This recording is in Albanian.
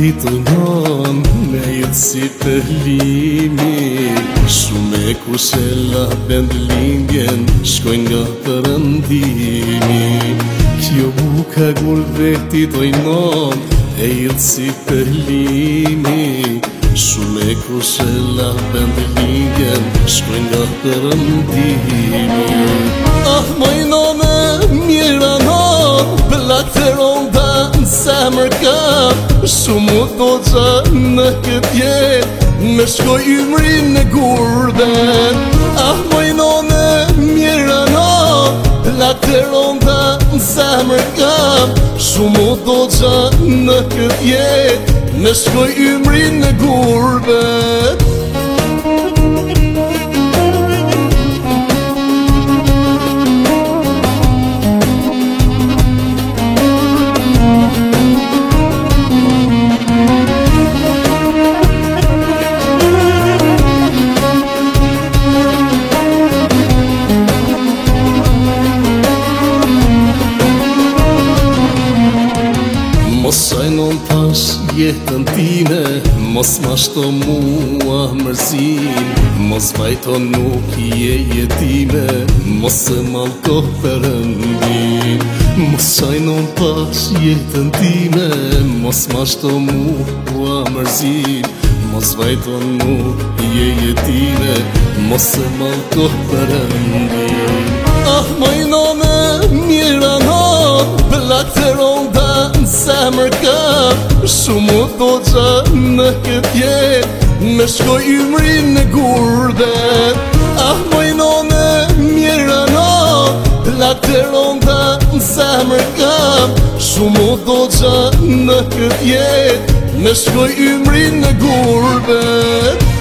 Ti të non me jetë si përlimi, shumë e kushella bend lindjen, shkojnë nga përëndimi. Kjo buka gulve ti të non, e jetë si përlimi, shumë e kushella bend lindjen, shkojnë nga përëndimi. Ah, mojno me mira non, plak të ronda në zemër kam, shumë u doqa në këtë jetë, me shkoj ymri në gurbet. Ah, mojno me mira non, plak të ronda në zemër kam, shumë u doqa në këtë jetë, me shkoj ymri në gurbet. Mos shajnon tash jetën time, mos ma shto mua mërzin, mos vajto nuk je jetime, mos se malko përëndin. Mos shajnon tash jetën time, mos ma shto mua mërzin, mos vajto nuk je jetime, mos se malko përëndin. Ah, mojno me mira non, plak të ronda në zemër kam, shumë u doqa në këtë jetë, me shkoj ymri në gurbet. Ah, mojno me mira non, plak të ronda në zemër kam, shumë u doqa në këtë jetë, me shkoj ymri në gurbet.